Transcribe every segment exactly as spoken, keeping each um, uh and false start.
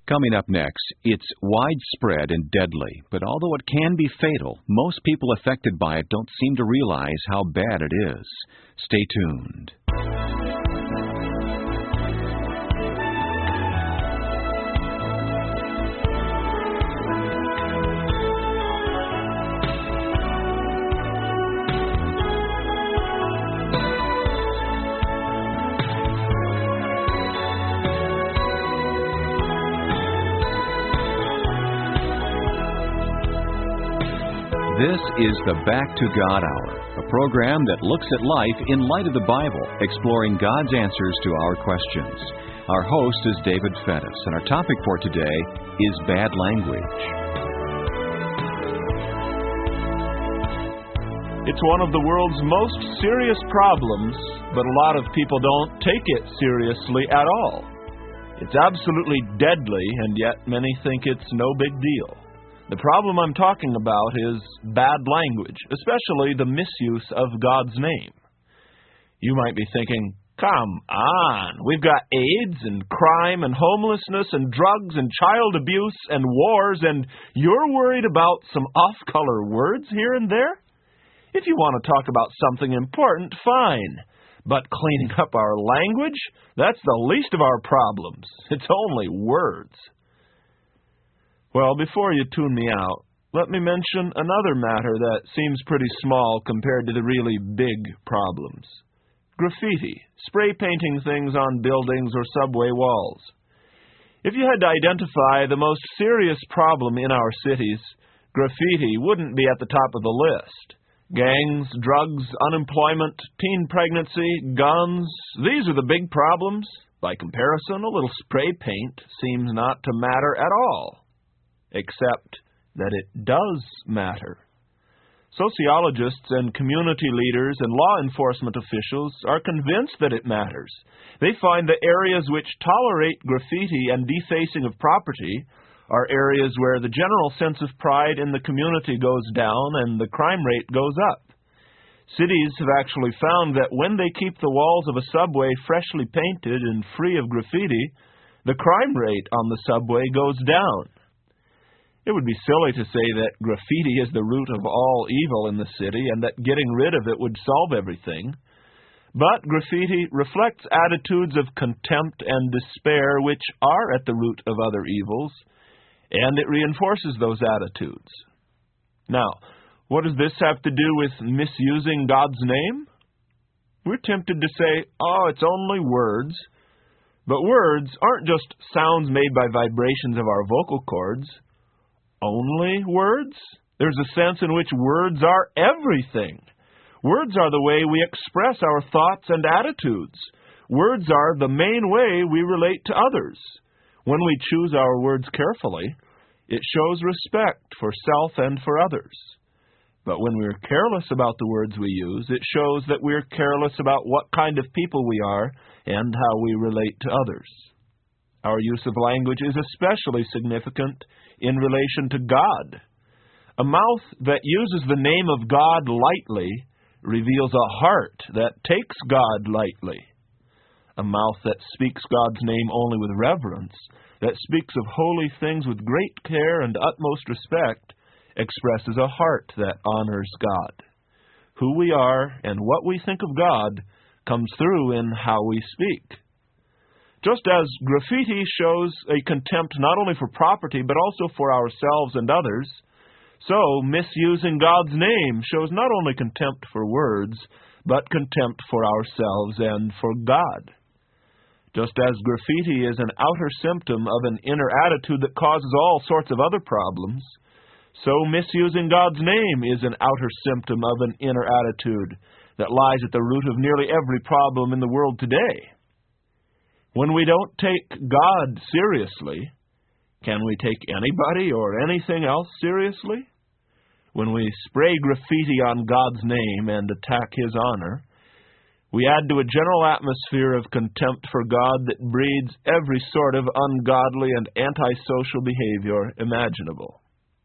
Coming up next, it's widespread and deadly, but although it can be fatal, most people affected by it don't seem to realize how bad it is. Stay tuned. This is the Back to God Hour, a program that looks at life in light of the Bible, exploring God's answers to our questions. Our host is David Fettis, and our topic for today is bad language. It's one of the world's most serious problems, but a lot of people don't take it seriously at all. It's absolutely deadly, and yet many think it's no big deal. The problem I'm talking about is bad language, especially the misuse of God's name. You might be thinking, come on, we've got AIDS and crime and homelessness and drugs and child abuse and wars, and you're worried about some off-color words here and there? If you want to talk about something important, fine. But cleaning up our language, that's the least of our problems. It's only words. Well, before you tune me out, let me mention another matter that seems pretty small compared to the really big problems. Graffiti, spray painting things on buildings or subway walls. If you had to identify the most serious problem in our cities, graffiti wouldn't be at the top of the list. Gangs, drugs, unemployment, teen pregnancy, guns, these are the big problems. By comparison, a little spray paint seems not to matter at all. Except that it does matter. Sociologists and community leaders and law enforcement officials are convinced that it matters. They find that areas which tolerate graffiti and defacing of property are areas where the general sense of pride in the community goes down and the crime rate goes up. Cities have actually found that when they keep the walls of a subway freshly painted and free of graffiti, the crime rate on the subway goes down. It would be silly to say that graffiti is the root of all evil in the city and that getting rid of it would solve everything. But graffiti reflects attitudes of contempt and despair which are at the root of other evils, and it reinforces those attitudes. Now, what does this have to do with misusing God's name? We're tempted to say, oh, it's only words. But words aren't just sounds made by vibrations of our vocal cords. Only words? There's a sense in which words are everything. Words are the way we express our thoughts and attitudes. Words are the main way we relate to others. When we choose our words carefully, it shows respect for self and for others. But when we're careless about the words we use, it shows that we're careless about what kind of people we are and how we relate to others. Our use of language is especially significant in relation to God. A mouth that uses the name of God lightly reveals a heart that takes God lightly. A mouth that speaks God's name only with reverence, that speaks of holy things with great care and utmost respect, expresses a heart that honors God. Who we are and what we think of God comes through in how we speak. Just as graffiti shows a contempt not only for property, but also for ourselves and others, so misusing God's name shows not only contempt for words, but contempt for ourselves and for God. Just as graffiti is an outer symptom of an inner attitude that causes all sorts of other problems, so misusing God's name is an outer symptom of an inner attitude that lies at the root of nearly every problem in the world today. When we don't take God seriously, can we take anybody or anything else seriously? When we spray graffiti on God's name and attack His honor, we add to a general atmosphere of contempt for God that breeds every sort of ungodly and antisocial behavior imaginable.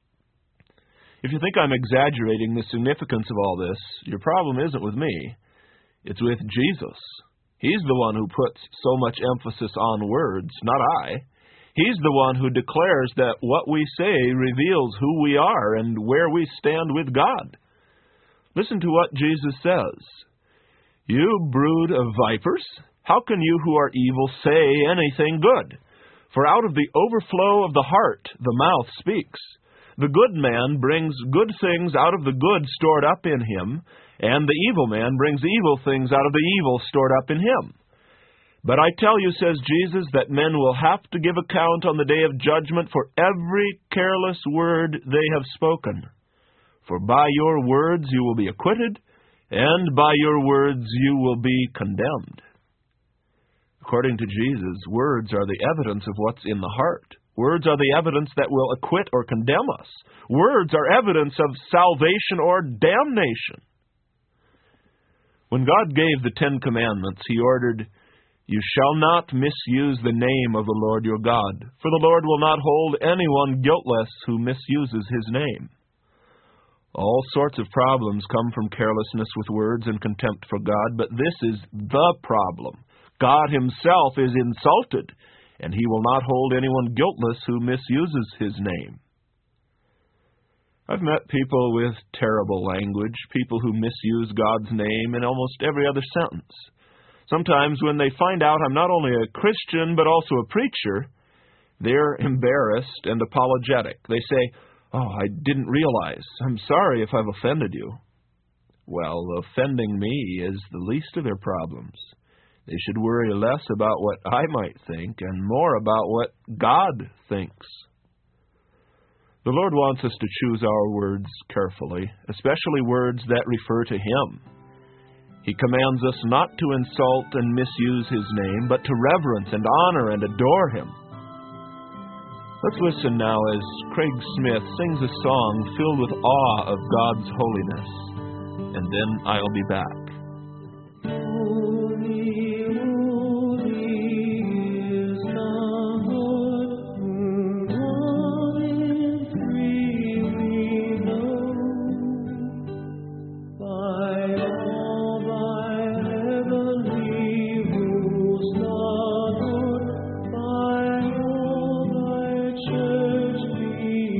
If you think I'm exaggerating the significance of all this, your problem isn't with me. It's with Jesus. He's the one who puts so much emphasis on words, not I. He's the one who declares that what we say reveals who we are and where we stand with God. Listen to what Jesus says. You brood of vipers, how can you who are evil say anything good? For out of the overflow of the heart the mouth speaks. The good man brings good things out of the good stored up in him, and the evil man brings evil things out of the evil stored up in him. But I tell you, says Jesus, that men will have to give account on the day of judgment for every careless word they have spoken. For by your words you will be acquitted, and by your words you will be condemned. According to Jesus, words are the evidence of what's in the heart. Words are the evidence that will acquit or condemn us. Words are evidence of salvation or damnation. When God gave the Ten Commandments, He ordered, You shall not misuse the name of the Lord your God, for the Lord will not hold anyone guiltless who misuses His name. All sorts of problems come from carelessness with words and contempt for God, but this is the problem. God Himself is insulted, and He will not hold anyone guiltless who misuses His name. I've met people with terrible language, people who misuse God's name in almost every other sentence. Sometimes when they find out I'm not only a Christian but also a preacher, they're embarrassed and apologetic. They say, Oh, I didn't realize. I'm sorry if I've offended you. Well, offending me is the least of their problems. They should worry less about what I might think and more about what God thinks. The Lord wants us to choose our words carefully, especially words that refer to Him. He commands us not to insult and misuse His name, but to reverence and honor and adore Him. Let's listen now as Craig Smith sings a song filled with awe of God's holiness, and then I'll be back.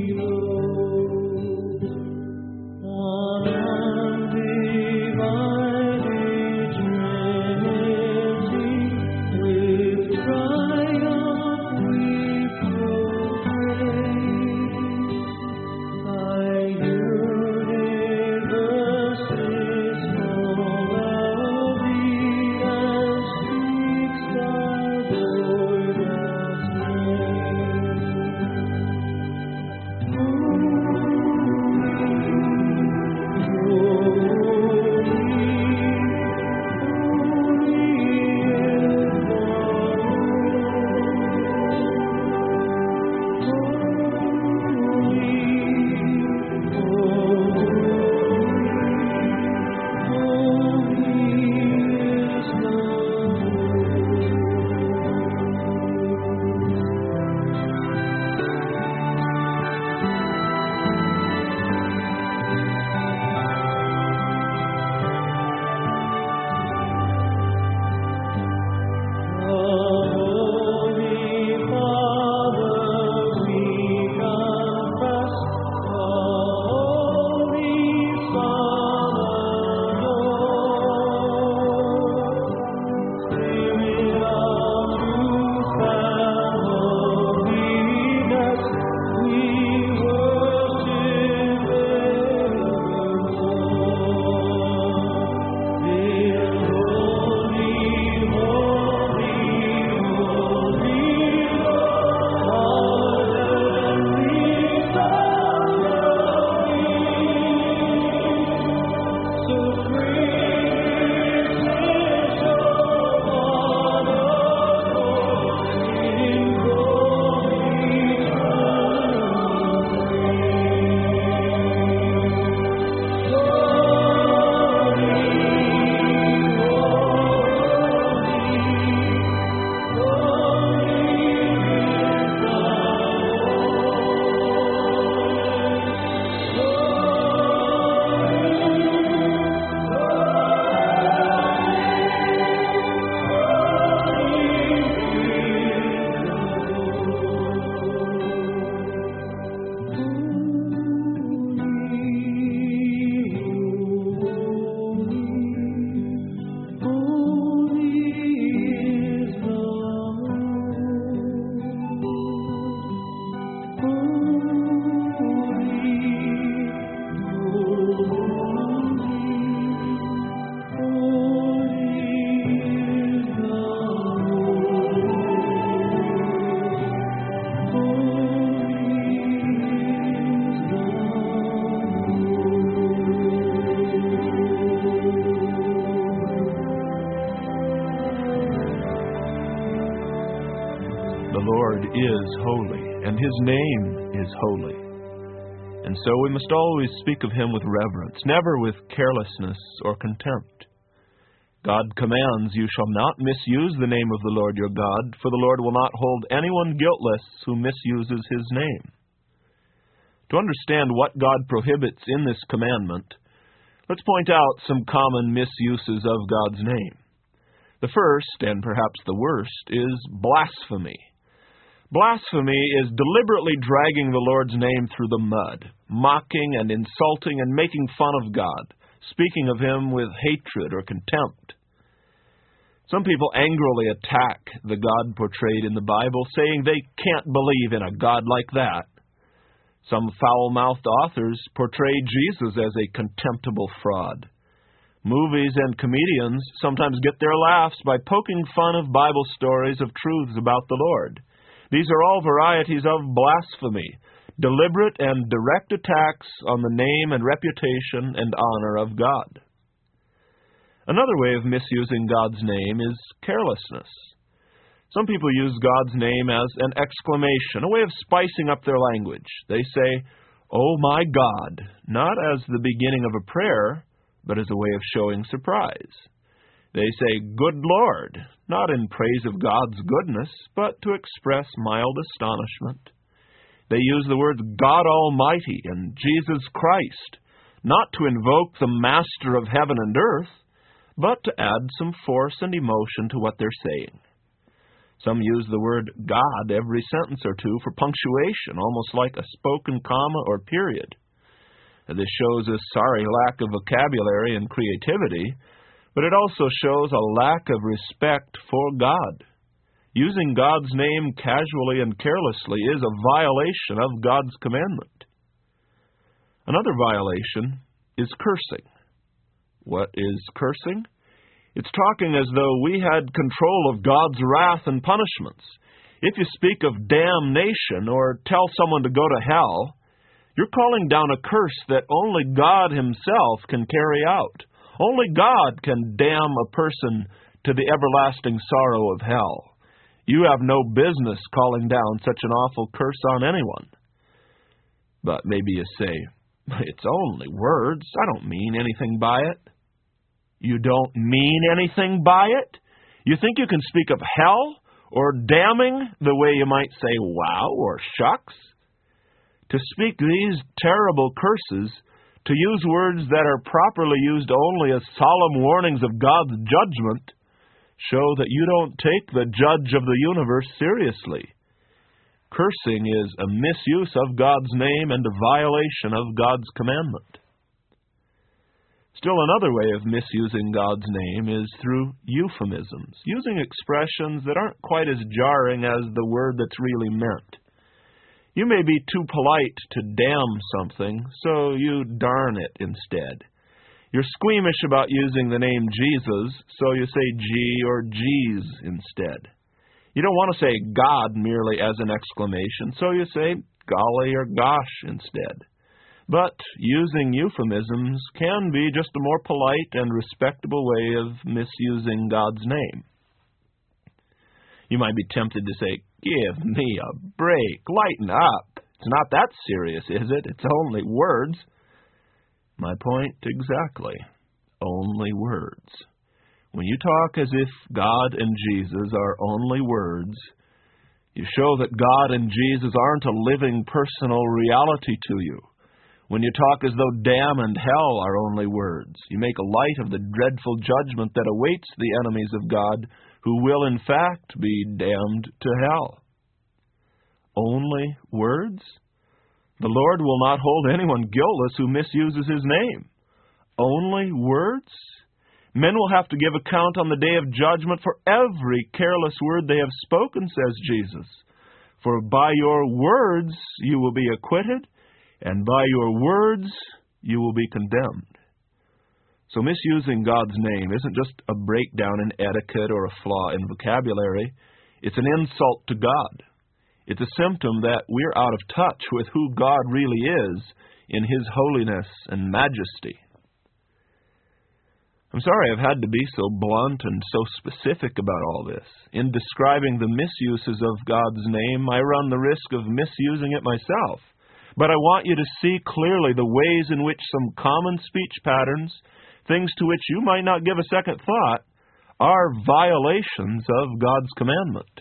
Divine is holy, and His name is holy. And so we must always speak of Him with reverence, never with carelessness or contempt. God commands, "You shall not misuse the name of the Lord your God, for the Lord will not hold anyone guiltless who misuses His name." To understand what God prohibits in this commandment, let's point out some common misuses of God's name. The first, and perhaps the worst, is blasphemy. Blasphemy is deliberately dragging the Lord's name through the mud, mocking and insulting and making fun of God, speaking of Him with hatred or contempt. Some people angrily attack the God portrayed in the Bible, saying they can't believe in a God like that. Some foul-mouthed authors portray Jesus as a contemptible fraud. Movies and comedians sometimes get their laughs by poking fun of Bible stories of truths about the Lord. These are all varieties of blasphemy, deliberate and direct attacks on the name and reputation and honor of God. Another way of misusing God's name is carelessness. Some people use God's name as an exclamation, a way of spicing up their language. They say, "Oh my God," not as the beginning of a prayer, but as a way of showing surprise. They say, "Good Lord," not in praise of God's goodness, but to express mild astonishment. They use the words God Almighty and Jesus Christ, not to invoke the Master of heaven and earth, but to add some force and emotion to what they're saying. Some use the word God every sentence or two for punctuation, almost like a spoken comma or period. This shows a sorry lack of vocabulary and creativity, but it also shows a lack of respect for God. Using God's name casually and carelessly is a violation of God's commandment. Another violation is cursing. What is cursing? It's talking as though we had control of God's wrath and punishments. If you speak of damnation or tell someone to go to hell, you're calling down a curse that only God Himself can carry out. Only God can damn a person to the everlasting sorrow of hell. You have no business calling down such an awful curse on anyone. But maybe you say, "It's only words. I don't mean anything by it." You don't mean anything by it? You think you can speak of hell or damning the way you might say wow or shucks? To speak these terrible curses, to use words that are properly used only as solemn warnings of God's judgment, show that you don't take the Judge of the universe seriously. Cursing is a misuse of God's name and a violation of God's commandment. Still another way of misusing God's name is through euphemisms, using expressions that aren't quite as jarring as the word that's really meant. You may be too polite to damn something, so you darn it instead. You're squeamish about using the name Jesus, so you say G or G's instead. You don't want to say God merely as an exclamation, so you say golly or gosh instead. But using euphemisms can be just a more polite and respectable way of misusing God's name. You might be tempted to say, "Give me a break, lighten up. It's not that serious, is it? It's only words." My point exactly. Only words. When you talk as if God and Jesus are only words, you show that God and Jesus aren't a living personal reality to you. When you talk as though damn and hell are only words, you make light of the dreadful judgment that awaits the enemies of God, who will in fact be damned to hell. Only words? The Lord will not hold anyone guiltless who misuses His name. Only words? Men will have to give account on the day of judgment for every careless word they have spoken, says Jesus. For by your words you will be acquitted, and by your words you will be condemned. So misusing God's name isn't just a breakdown in etiquette or a flaw in vocabulary. It's an insult to God. It's a symptom that we're out of touch with who God really is in His holiness and majesty. I'm sorry I've had to be so blunt and so specific about all this. In describing the misuses of God's name, I run the risk of misusing it myself. But I want you to see clearly the ways in which some common speech patterns, things to which you might not give a second thought, are violations of God's commandment.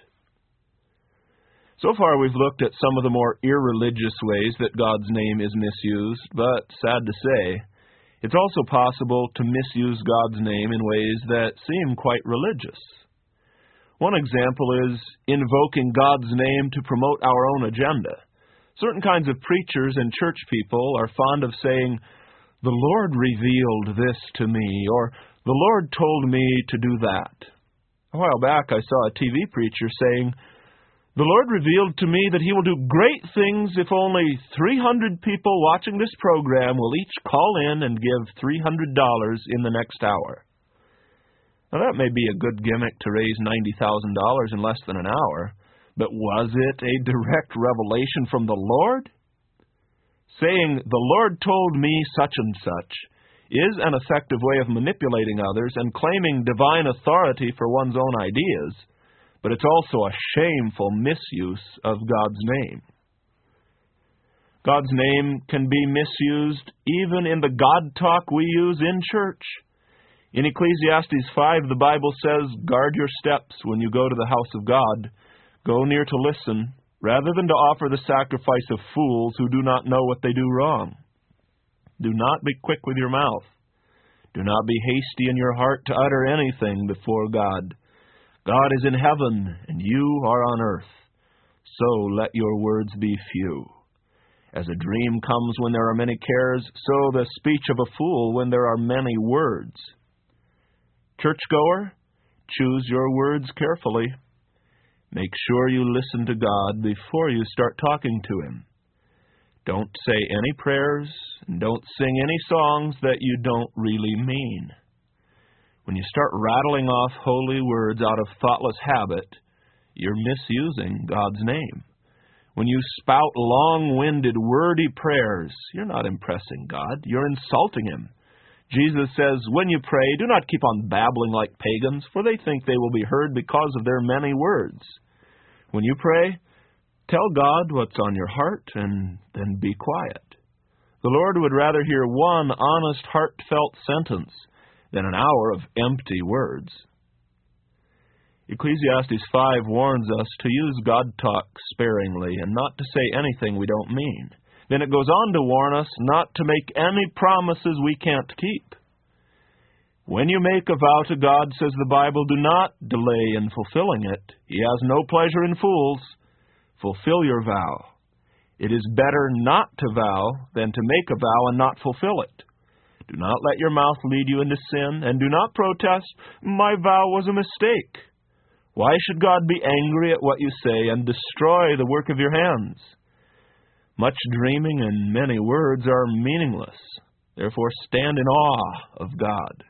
So far we've looked at some of the more irreligious ways that God's name is misused, but sad to say, it's also possible to misuse God's name in ways that seem quite religious. One example is invoking God's name to promote our own agenda. Certain kinds of preachers and church people are fond of saying, "The Lord revealed this to me," or "The Lord told me to do that." A while back I saw a T V preacher saying, "The Lord revealed to me that He will do great things if only three hundred people watching this program will each call in and give three hundred dollars in the next hour." Now that may be a good gimmick to raise ninety thousand dollars in less than an hour, but was it a direct revelation from the Lord? Saying, "The Lord told me such and such," is an effective way of manipulating others and claiming divine authority for one's own ideas, but it's also a shameful misuse of God's name. God's name can be misused even in the God talk we use in church. In Ecclesiastes five, the Bible says, "Guard your steps when you go to the house of God. Go near to listen, rather than to offer the sacrifice of fools who do not know what they do wrong. Do not be quick with your mouth. Do not be hasty in your heart to utter anything before God. God is in heaven, and you are on earth. So let your words be few. As a dream comes when there are many cares, so the speech of a fool when there are many words." Churchgoer, choose your words carefully. Make sure you listen to God before you start talking to Him. Don't say any prayers, and don't sing any songs that you don't really mean. When you start rattling off holy words out of thoughtless habit, you're misusing God's name. When you spout long-winded, wordy prayers, you're not impressing God, you're insulting Him. Jesus says, "When you pray, do not keep on babbling like pagans, for they think they will be heard because of their many words." When you pray, tell God what's on your heart, and then be quiet. The Lord would rather hear one honest, heartfelt sentence than an hour of empty words. Ecclesiastes five warns us to use God talk sparingly and not to say anything we don't mean. Then it goes on to warn us not to make any promises we can't keep. When you make a vow to God, says the Bible, do not delay in fulfilling it. He has no pleasure in fools. Fulfill your vow. It is better not to vow than to make a vow and not fulfill it. Do not let your mouth lead you into sin, and do not protest, "My vow was a mistake." Why should God be angry at what you say and destroy the work of your hands? Much dreaming and many words are meaningless. Therefore stand in awe of God.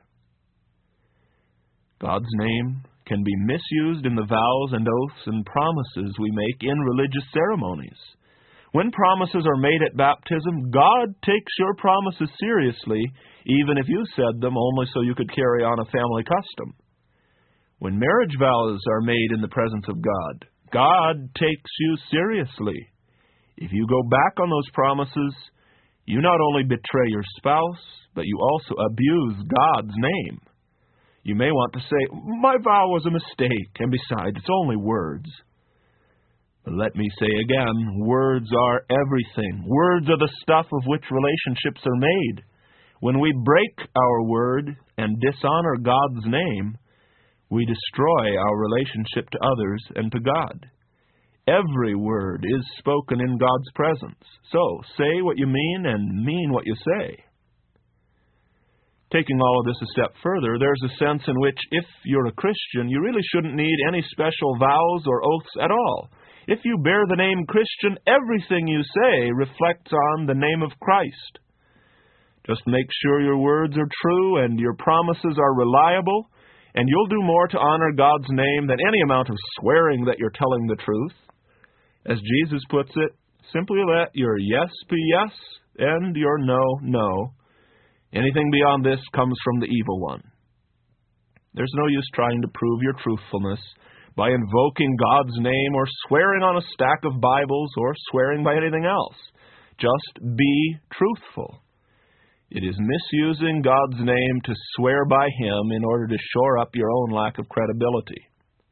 God's name can be misused in the vows and oaths and promises we make in religious ceremonies. When promises are made at baptism, God takes your promises seriously, even if you said them only so you could carry on a family custom. When marriage vows are made in the presence of God, God takes you seriously. If you go back on those promises, you not only betray your spouse, but you also abuse God's name. You may want to say, "My vow was a mistake, and besides, it's only words." But let me say again, words are everything. Words are the stuff of which relationships are made. When we break our word and dishonor God's name, we destroy our relationship to others and to God. Every word is spoken in God's presence. So, say what you mean and mean what you say. Taking all of this a step further, there's a sense in which if you're a Christian, you really shouldn't need any special vows or oaths at all. If you bear the name Christian, everything you say reflects on the name of Christ. Just make sure your words are true and your promises are reliable, and you'll do more to honor God's name than any amount of swearing that you're telling the truth. As Jesus puts it, simply let your yes be yes and your no, no. Anything beyond this comes from the evil one. There's no use trying to prove your truthfulness by invoking God's name or swearing on a stack of Bibles or swearing by anything else. Just be truthful. It is misusing God's name to swear by Him in order to shore up your own lack of credibility.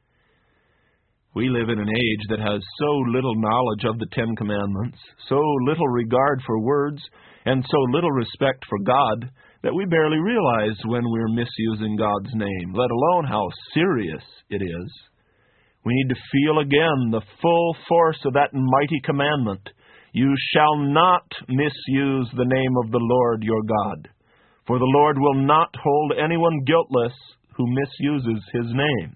We live in an age that has so little knowledge of the Ten Commandments, so little regard for words, and so little respect for God that we barely realize when we're misusing God's name, let alone how serious it is. We need to feel again the full force of that mighty commandment. You shall not misuse the name of the Lord your God, for the Lord will not hold anyone guiltless who misuses His name.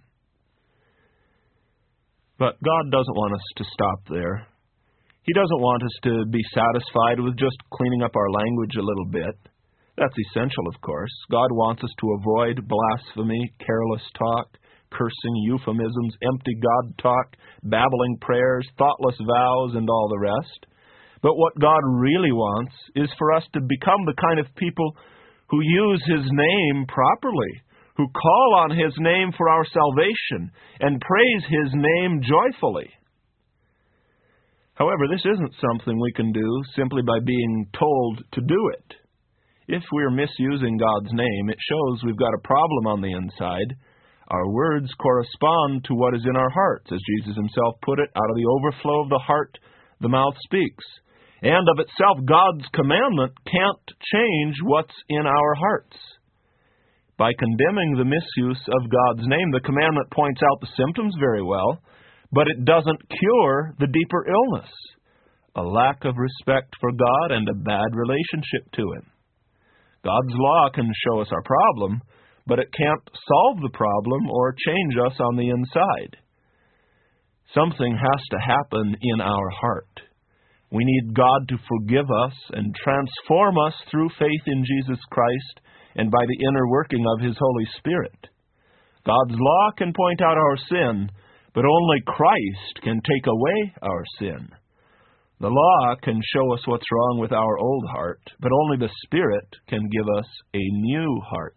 But God doesn't want us to stop there. He doesn't want us to be satisfied with just cleaning up our language a little bit. That's essential, of course. God wants us to avoid blasphemy, careless talk, cursing, euphemisms, empty God talk, babbling prayers, thoughtless vows, and all the rest. But what God really wants is for us to become the kind of people who use His name properly, who call on His name for our salvation, and praise His name joyfully. However, this isn't something we can do simply by being told to do it. If we're misusing God's name, it shows we've got a problem on the inside. Our words correspond to what is in our hearts. As Jesus Himself put it, out of the overflow of the heart, the mouth speaks. And of itself, God's commandment can't change what's in our hearts. By condemning the misuse of God's name, the commandment points out the symptoms very well, but it doesn't cure the deeper illness, a lack of respect for God and a bad relationship to Him. God's law can show us our problem, but it can't solve the problem or change us on the inside. Something has to happen in our heart. We need God to forgive us and transform us through faith in Jesus Christ and by the inner working of His Holy Spirit. God's law can point out our sin, but only Christ can take away our sin. The law can show us what's wrong with our old heart, but only the Spirit can give us a new heart.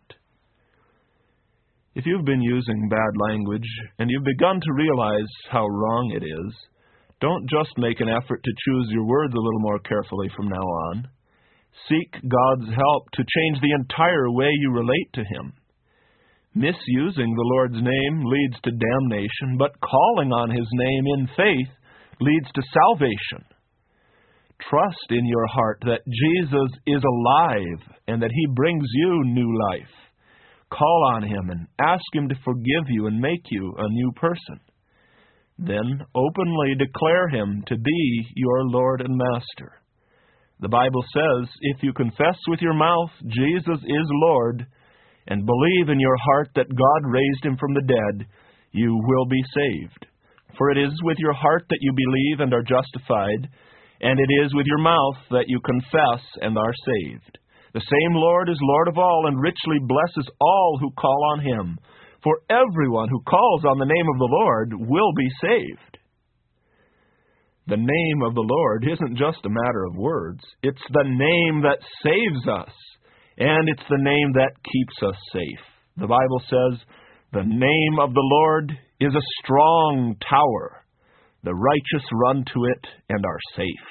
If you've been using bad language and you've begun to realize how wrong it is, don't just make an effort to choose your words a little more carefully from now on. Seek God's help to change the entire way you relate to Him. Misusing the Lord's name leads to damnation, but calling on His name in faith leads to salvation. Trust in your heart that Jesus is alive and that He brings you new life. Call on Him and ask Him to forgive you and make you a new person. Then openly declare Him to be your Lord and Master. The Bible says, if you confess with your mouth Jesus is Lord and believe in your heart that God raised Him from the dead, you will be saved. For it is with your heart that you believe and are justified, and it is with your mouth that you confess and are saved. The same Lord is Lord of all and richly blesses all who call on Him. For everyone who calls on the name of the Lord will be saved. The name of the Lord isn't just a matter of words. It's the name that saves us, and it's the name that keeps us safe. The Bible says, the name of the Lord is a strong tower. The righteous run to it and are safe.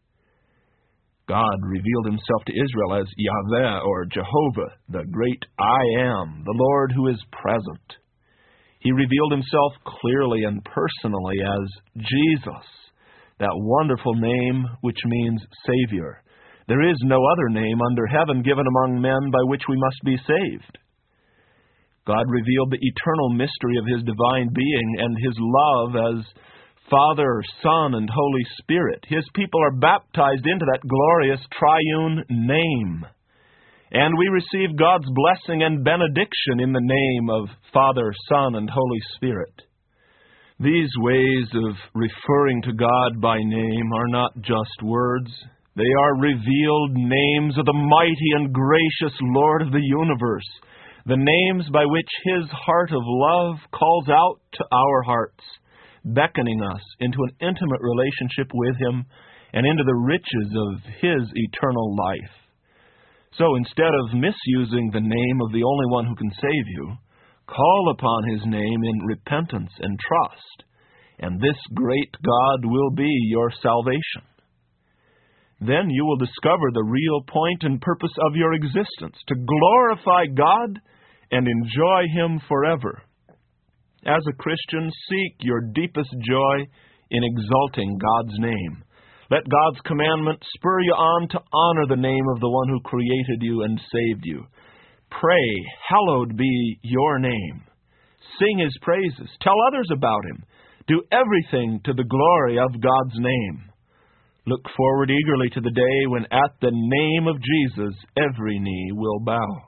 God revealed Himself to Israel as Yahweh, or Jehovah, the great I Am, the Lord who is present. He revealed Himself clearly and personally as Jesus, that wonderful name which means Savior. There is no other name under heaven given among men by which we must be saved. God revealed the eternal mystery of His divine being and His love as Father, Son, and Holy Spirit. His people are baptized into that glorious triune name. And we receive God's blessing and benediction in the name of Father, Son, and Holy Spirit. These ways of referring to God by name are not just words. They are revealed names of the mighty and gracious Lord of the universe, the names by which His heart of love calls out to our hearts, beckoning us into an intimate relationship with Him and into the riches of His eternal life. So instead of misusing the name of the only one who can save you, Call upon His name in repentance and trust, and this great God will be your salvation. Then you will discover the real point and purpose of your existence, to glorify God and enjoy Him forever. As a Christian, seek your deepest joy in exalting God's name. Let God's commandment spur you on to honor the name of the one who created you and saved you. Pray, hallowed be your name. Sing His praises. Tell others about Him. Do everything to the glory of God's name. Look forward eagerly to the day when at the name of Jesus every knee will bow.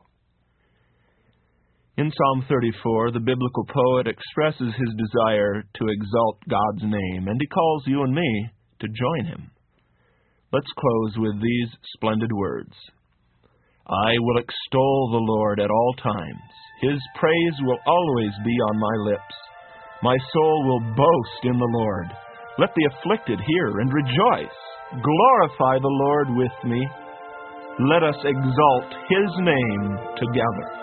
In Psalm thirty-four, the biblical poet expresses his desire to exalt God's name, and he calls you and me to join him. Let's close with these splendid words. I will extol the Lord at all times. His praise will always be on my lips. My soul will boast in the Lord. Let the afflicted hear and rejoice. Glorify the Lord with me. Let us exalt His name together.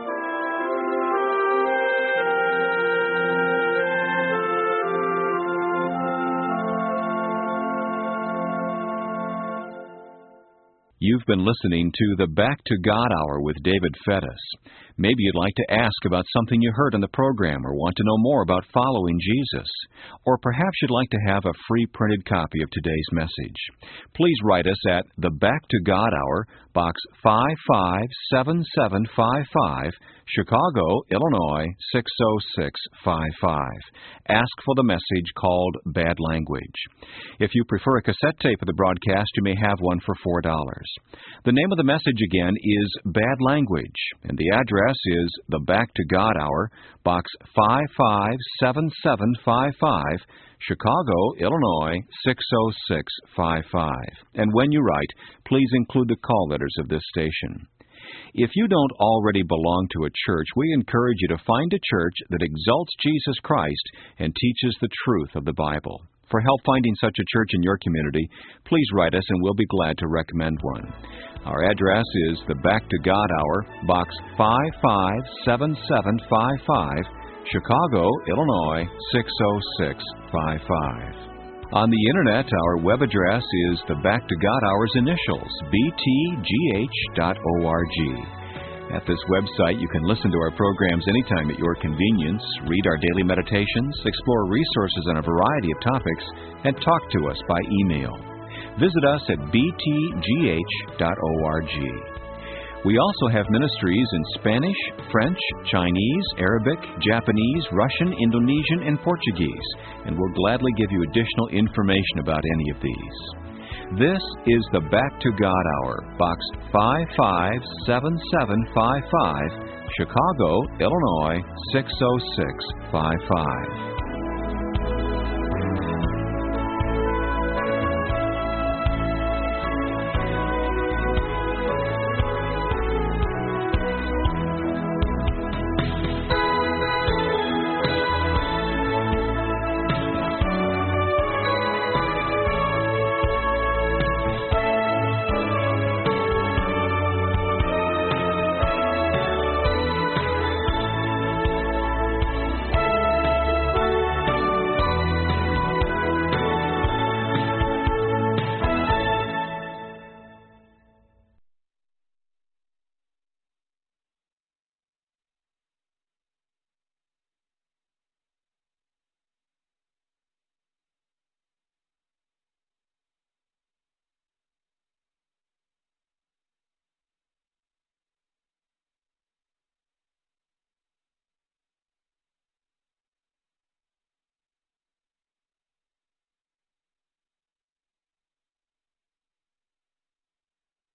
You've been listening to the Back to God Hour with David Fettis. Maybe you'd like to ask about something you heard on the program or want to know more about following Jesus. Or perhaps you'd like to have a free printed copy of today's message. Please write us at the Back to God Hour, Box five five seven seven five five, Chicago, Illinois six oh six five five. Ask for the message called Bad Language. If you prefer a cassette tape of the broadcast, you may have one for four dollars. The name of the message again is Bad Language, and the address is the Back to God Hour, Box five five seven seven five five, Chicago, Illinois six oh six five five. And when you write, please include the call letters of this station. If you don't already belong to a church, we encourage you to find a church that exalts Jesus Christ and teaches the truth of the Bible. For help finding such a church in your community, please write us and we'll be glad to recommend one. Our address is the Back to God Hour, Box five five seven seven five five, Chicago, Illinois six oh six five five. On the Internet, our web address is the Back to God Hour's initials, b t g h dot org. At this website, you can listen to our programs anytime at your convenience, read our daily meditations, explore resources on a variety of topics, and talk to us by email. Visit us at b t g h dot org. We also have ministries in Spanish, French, Chinese, Arabic, Japanese, Russian, Indonesian, and Portuguese, and we'll gladly give you additional information about any of these. This is the Back to God Hour, Box five five seven seven five five, Chicago, Illinois six oh six five five.